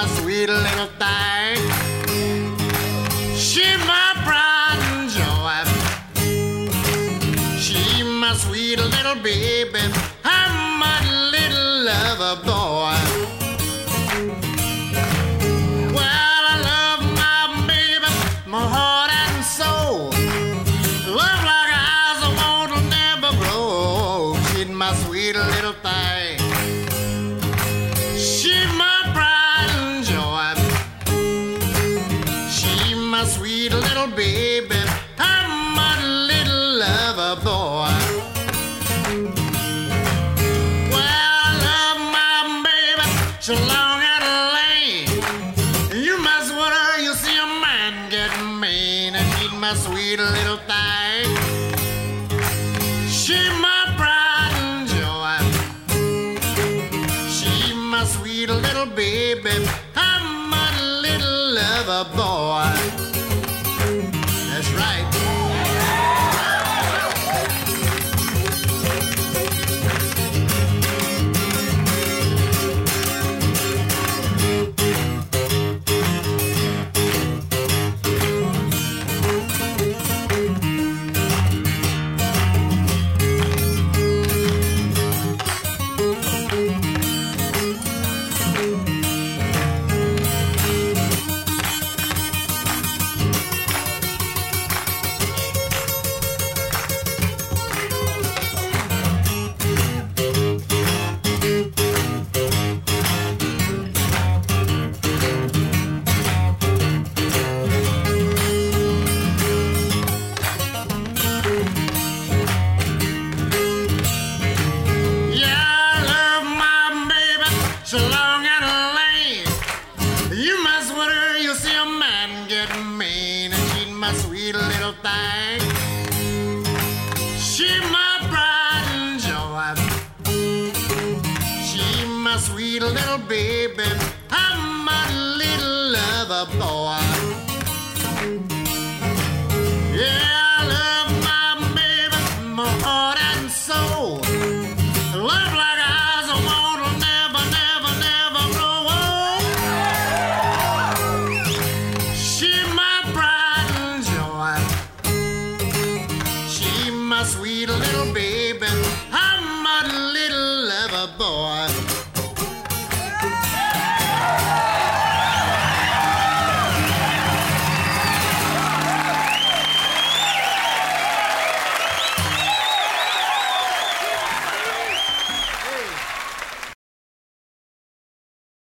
my sweet little thing. She my pride and joy. She my sweet little baby. I'm my little lover boy. Well, I love my baby, my heart and soul. Love like eyes I won't never grow. She's my sweet little thing. She my pride and joy. She my sweet little baby. I'm my little lover boy. Well, I love my baby so long and lane. You mess with her, you see a man get mean. And she's my sweet little thing. She my pride and joy. She my sweet little baby. I'm my little lover boy. That's right. So long and lane. You mess with her, you'll see a man get mean. And she's my sweet little thing. She my pride and joy. She my sweet little baby. I'm my little lover boy.